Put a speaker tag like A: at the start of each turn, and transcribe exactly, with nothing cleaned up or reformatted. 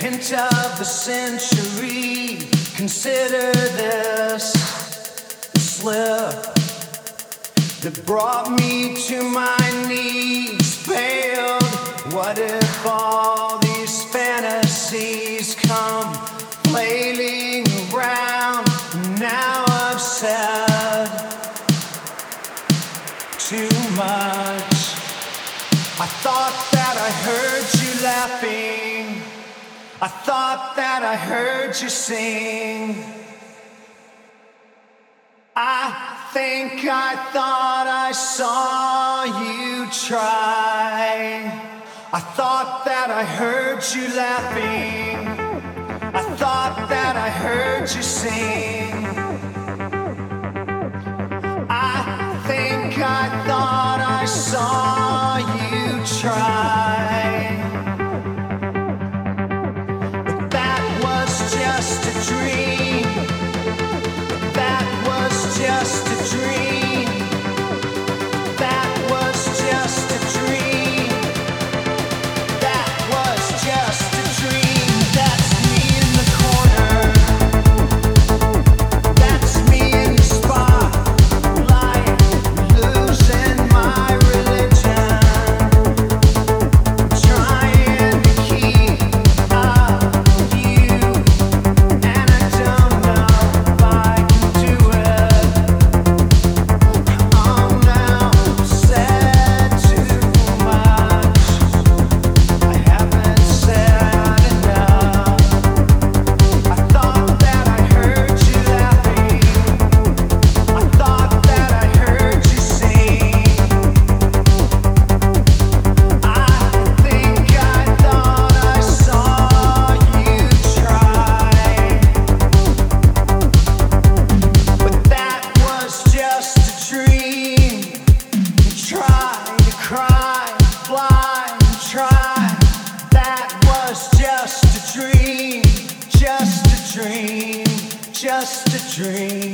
A: hint of the century. Consider this slip that brought me to my knees. Failed. What if all these fantasies come flailing around? Now I've said too much. I thought that I heard you laughing. I thought that I heard you sing. I think I thought I saw you try. I thought that I heard you laughing. I thought that I heard you sing. I think I thought I saw you try. But that was just a dream. That was just a dream. That was just a dream. That was just a dream. That's me in the corner. That's me in the spotlight, losing my religion, trying to keep up with you, and I don't know if I can do it. Oh no, said too much. I haven't said enough. I thought that I heard you laughing. I thought that I heard you sing. I think I thought I saw you try. But that was just a dream. Try to cry, fly, and try. That was just a dream, just a dream, just a dream.